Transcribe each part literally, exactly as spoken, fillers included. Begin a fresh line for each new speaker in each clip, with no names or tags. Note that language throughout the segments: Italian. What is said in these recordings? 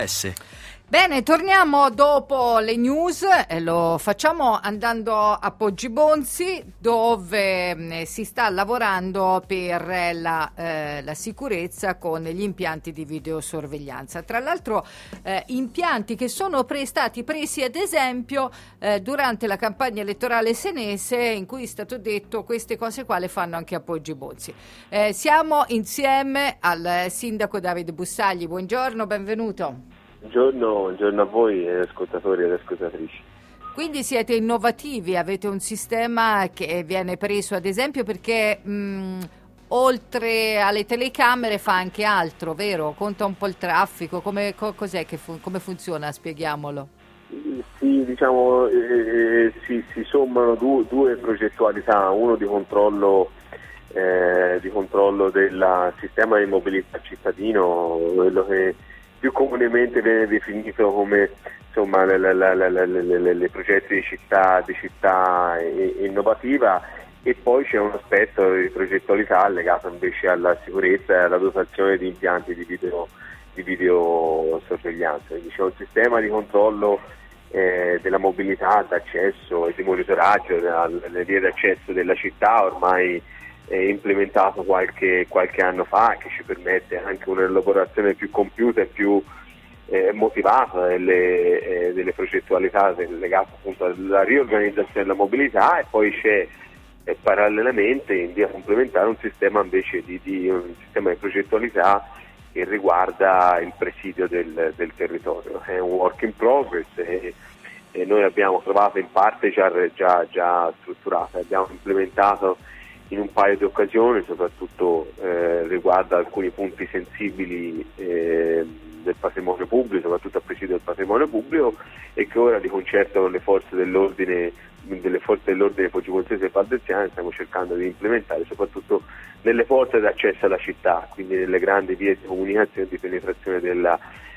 S.
Bene, torniamo dopo le news e lo facciamo andando a Poggibonsi, dove eh, si sta lavorando per la, eh, la sicurezza con gli impianti di videosorveglianza. Tra l'altro eh, impianti che sono pre- stati presi ad esempio eh, durante la campagna elettorale senese, in cui è stato detto queste cose qua le fanno anche a Poggibonsi. Eh, siamo insieme al sindaco Davide Bussagli. Buongiorno, benvenuto.
Buongiorno, buongiorno a voi ascoltatori ed ascoltatrici.
Quindi siete innovativi, avete un sistema che viene preso ad esempio perché mh, oltre alle telecamere fa anche altro, vero? Conta un po' il traffico, come, co- cos'è che fu- come funziona? Spieghiamolo.
Sì, diciamo, eh, si, si sommano du- due progettualità, uno di controllo, eh, di controllo del sistema di mobilità cittadino, quello che più comunemente viene definito come insomma le, le, le, le, le, le progetti di città, di città innovativa, e poi c'è un aspetto di progettualità legato invece alla sicurezza e alla dotazione di impianti di video, di videosorveglianza. Quindi c'è un sistema di controllo eh, della mobilità d'accesso e di monitoraggio delle vie d'accesso della città ormai implementato qualche, qualche anno fa, che ci permette anche un'elaborazione più compiuta e più eh, motivata delle, eh, delle progettualità legate appunto alla riorganizzazione della mobilità, e poi c'è eh, parallelamente in via complementare un sistema invece di, di un sistema di progettualità che riguarda il presidio del, del territorio. È un work in progress e, e noi abbiamo trovato in parte già, già, già strutturata, abbiamo implementato in un paio di occasioni, soprattutto eh, riguardo alcuni punti sensibili eh, del patrimonio pubblico, soprattutto a presidio del patrimonio pubblico, e che ora di concerto con le forze dell'ordine delle forze dell'ordine poggibonzese e valdensiane stiamo cercando di implementare, soprattutto nelle porte d'accesso alla città, quindi nelle grandi vie di comunicazione e di penetrazione della,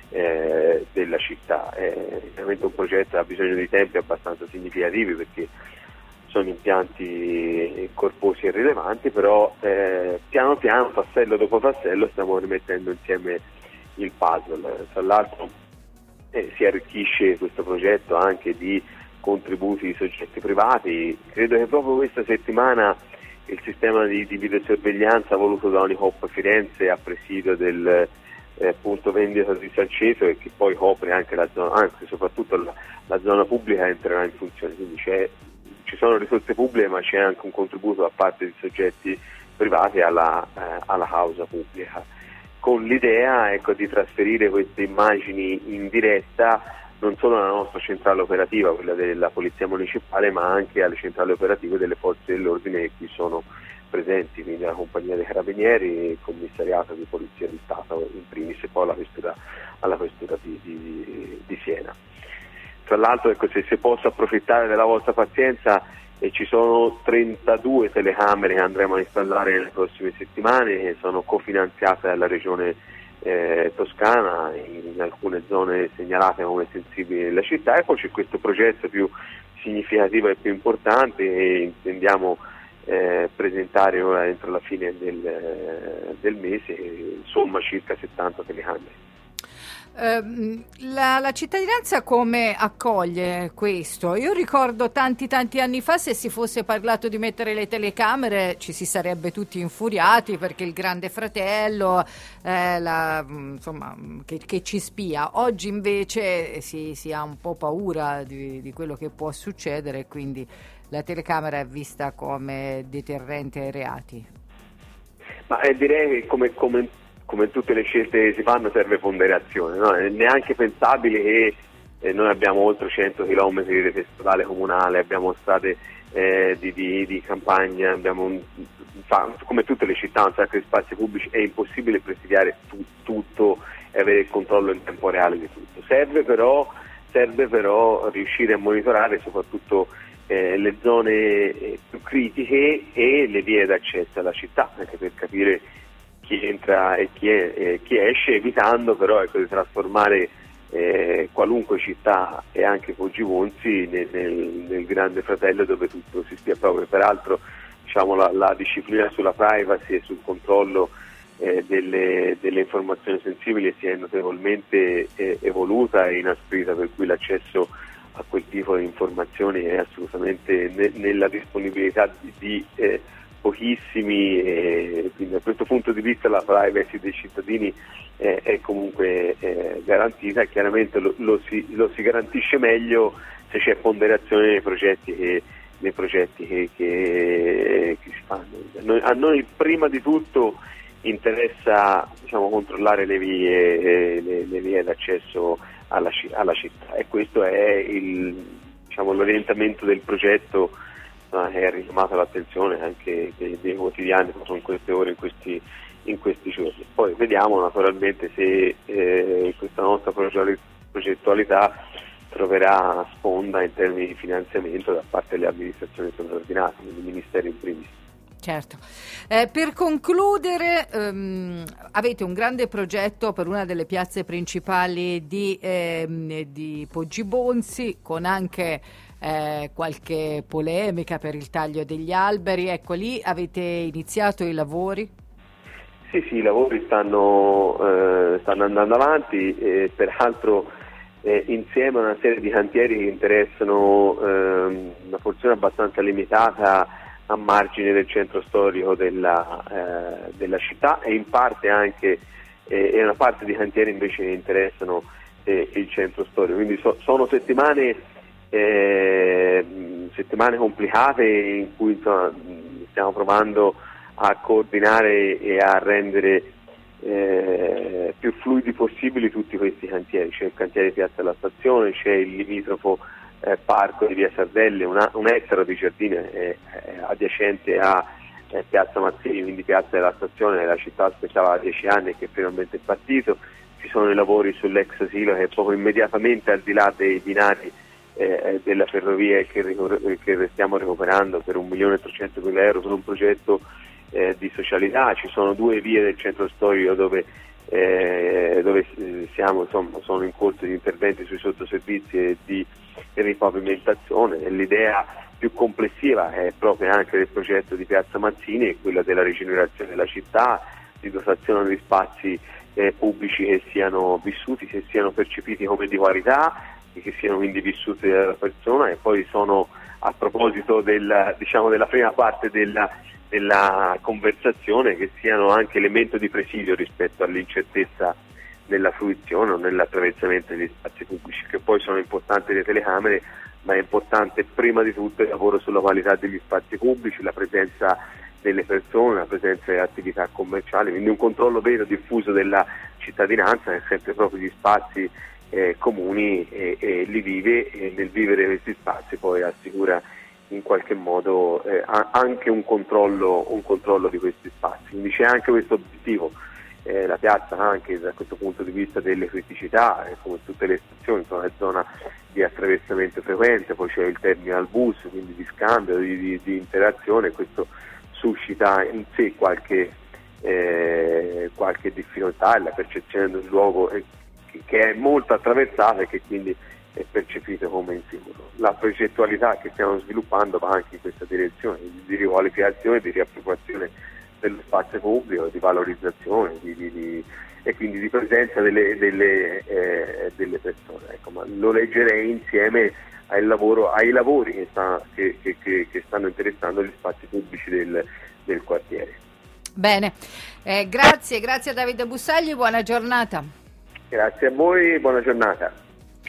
eh, della città. È veramente un progetto che ha bisogno di tempi abbastanza significativi, perché sono impianti corposi e rilevanti, però eh, piano piano, tassello dopo tassello, stiamo rimettendo insieme il puzzle. Tra l'altro eh, si arricchisce questo progetto anche di contributi di soggetti privati. Credo che proprio questa settimana il sistema di, di videosorveglianza voluto da Unihop Firenze a presidio del eh, punto vendita di Salceto, e che poi copre anche la zona, anzi soprattutto la, la zona pubblica, entrerà in funzione. Quindi c'è Ci sono risorse pubbliche, ma c'è anche un contributo da parte di soggetti privati alla, eh, alla causa pubblica, con l'idea ecco, di trasferire queste immagini in diretta non solo alla nostra centrale operativa, quella della Polizia Municipale, ma anche alle centrali operative delle forze dell'ordine che qui sono presenti, quindi la Compagnia dei Carabinieri, il Commissariato di Polizia di Stato in primis, e poi alla Questura, alla questura di, di, di Siena. Tra l'altro, ecco, se, se posso approfittare della vostra pazienza, eh, ci sono trentadue telecamere che andremo a installare nelle prossime settimane, che sono cofinanziate dalla Regione eh, Toscana in alcune zone segnalate come sensibili nella città, e poi c'è questo progetto più significativo e più importante che intendiamo eh, presentare ora entro la fine del, eh, del mese, insomma circa settanta telecamere.
Uh, la, la cittadinanza come accoglie questo? Io ricordo tanti tanti anni fa, se si fosse parlato di mettere le telecamere ci si sarebbe tutti infuriati, perché il grande fratello eh, la, insomma, che, che ci spia. Oggi invece si, si ha un po' paura di, di quello che può succedere, e quindi la telecamera è vista come deterrente ai reati.
Ma eh, direi che come, come come tutte le scelte che si fanno serve ponderazione, no? È neanche pensabile che eh, noi abbiamo oltre cento chilometri di rete stradale comunale, abbiamo strade eh, di, di, di campagna, abbiamo un, fa, come tutte le città un sacco di spazi pubblici, è impossibile presidiare tu, tutto e avere il controllo in tempo reale di tutto. Serve però, serve però riuscire a monitorare soprattutto eh, le zone eh, più critiche e le vie d'accesso alla città, anche per capire chi entra e chi, è, eh, chi esce, evitando però ecco, di trasformare eh, qualunque città e anche Poggibonsi nel, nel, nel grande fratello dove tutto si spia proprio. Peraltro diciamo, la, la disciplina sulla privacy e sul controllo eh, delle, delle informazioni sensibili si è notevolmente eh, evoluta e inasprita, per cui l'accesso a quel tipo di informazioni è assolutamente ne, nella disponibilità di, di eh, pochissimi, e quindi da questo punto di vista la privacy dei cittadini eh, è comunque eh, garantita, e chiaramente lo, lo, si, lo si garantisce meglio se c'è ponderazione nei progetti che, nei progetti che, che, che si fanno. A noi, a noi prima di tutto interessa, diciamo, controllare le vie, le, le vie d'accesso alla, alla città, e questo è il, diciamo, l'orientamento del progetto eh, che ha richiamato l'attenzione anche dei, dei quotidiani in queste ore, in questi, in questi giorni. Poi vediamo naturalmente se eh, questa nostra progettualità troverà sponda in termini di finanziamento da parte delle amministrazioni sovraordinate, quindi i ministeri in primis.
Certo. Eh, per concludere, ehm, avete un grande progetto per una delle piazze principali di, ehm, di Poggibonsi, con anche eh, qualche polemica per il taglio degli alberi. Ecco, lì avete iniziato i lavori?
Sì, sì, i lavori stanno, eh, stanno andando avanti, eh, peraltro eh, insieme a una serie di cantieri che interessano eh, una porzione abbastanza limitata a margine del centro storico della, eh, della città, e in parte anche eh, e una parte di cantieri invece che interessano eh, il centro storico, quindi so, sono settimane eh, settimane complicate in cui, insomma, stiamo provando a coordinare e a rendere eh, più fluidi possibili tutti questi cantieri. C'è il cantiere di Piazza della Stazione, c'è il limitrofo Eh, parco di via Sardelle, una, un ettaro di giardino eh, eh, adiacente a eh, Piazza Mazzini, quindi Piazza della Stazione. La città aspettava dieci anni e che finalmente è partito. Ci sono i lavori sull'ex asilo, che è proprio immediatamente al di là dei binari eh, della ferrovia, e che, che stiamo recuperando per un milione e trecentomila euro per un progetto eh, di socialità. Ci sono due vie del centro storico dove Eh, dove siamo, insomma, sono in corso di interventi sui sottoservizi e di ripavimentazione, e l'idea più complessiva è proprio anche del progetto di Piazza Mazzini, è quella della rigenerazione della città, di dotazione di spazi eh, pubblici che siano vissuti, che siano percepiti come di qualità e che siano quindi vissuti dalla persona. E poi sono, a proposito del, diciamo, della prima parte della della conversazione, che siano anche elemento di presidio rispetto all'incertezza nella fruizione o nell'attraversamento degli spazi pubblici, che poi sono importanti le telecamere, ma è importante prima di tutto il lavoro sulla qualità degli spazi pubblici, la presenza delle persone, la presenza delle attività commerciali, quindi un controllo vero diffuso della cittadinanza, che sempre proprio gli spazi eh, comuni e, e li vive, e nel vivere questi spazi poi assicura in qualche modo eh, anche un controllo, un controllo di questi spazi. Quindi c'è anche questo obiettivo. Eh, la piazza, anche da questo punto di vista delle criticità, eh, come tutte le stazioni, sono una zona di attraversamento frequente, poi c'è il terminal bus, quindi di scambio, di, di, di interazione. Questo suscita in sé qualche, eh, qualche difficoltà, e la percezione del luogo eh, che è molto attraversata e che quindi è percepito come insicuro. La progettualità che stiamo sviluppando va anche in questa direzione, di riqualificazione, di riappropriazione dello spazio pubblico, di valorizzazione di, di, di, e quindi di presenza delle, delle, eh, delle persone. Ecco, ma lo leggerei insieme al lavoro, ai lavori che, sta, che, che, che stanno interessando gli spazi pubblici del, del quartiere.
Bene, eh, grazie, grazie a Davide Bussalli, buona giornata.
Grazie a voi, buona giornata.